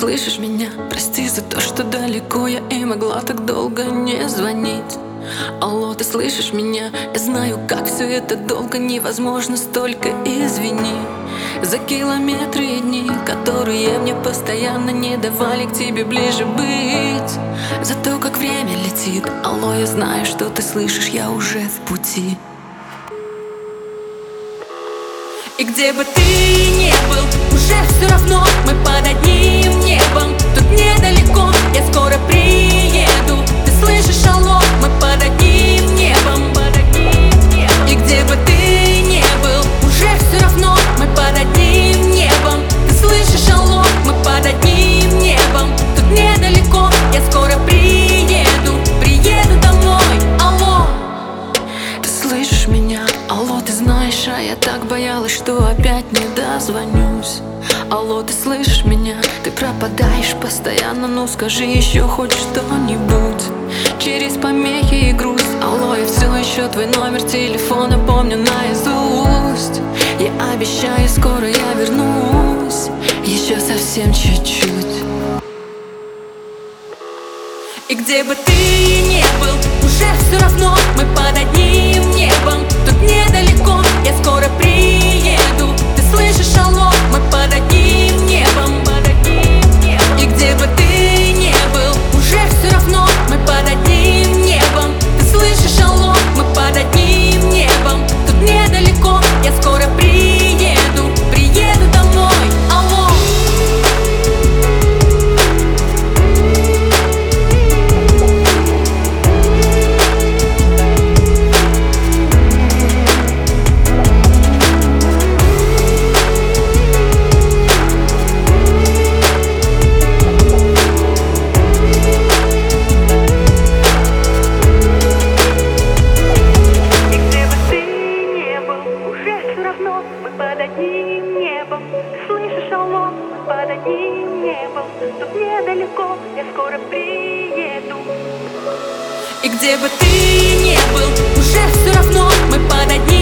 слышишь меня? Прости за то, что далеко я и могла так долго не звонить. Алло, ты слышишь меня? Я знаю, как все это долго, невозможно столько, извини. За километры и дни, которые мне постоянно не давали к тебе ближе быть. За то, как время летит. Алло, я знаю, что ты слышишь, я уже в пути. И где бы ты ни был, уже все равно мы под одним небом. Тут недалеко, я скоро приеду. Ты слышишь, алло, мы под одним небом. И где бы ты ни был, уже все равно мы под одним небом. Ты слышишь, алло, мы под одним небом. Тут недалеко, я скоро приеду. Приеду домой, алло. Ты слышишь меня? Алло, ты знаешь, а я так боялась, что опять не дозвонюсь. Алло, ты слышишь меня? Ты пропадаешь постоянно, ну скажи еще хоть что-нибудь. Через помехи и грусть. Алло, я все еще твой номер телефона помню наизусть. Я обещаю, скоро я вернусь. Еще совсем чуть-чуть. И где бы ты ни был, уже все равно мы под одним небом. Тут недалеко, я скоро приеду. Ты слышишь, алло, мы под одним небом. И где бы ты ни был, уже все равно мы под одним небом. Ты слышишь, алло, мы под одним небом. Тут недалеко, я скоро приеду. Приеду домой, алло. Мы под одним небом. Ты слышишь, алло, мы под одним небом. Тут недалеко, я скоро приеду. И где бы ты ни был, уже все равно мы под одним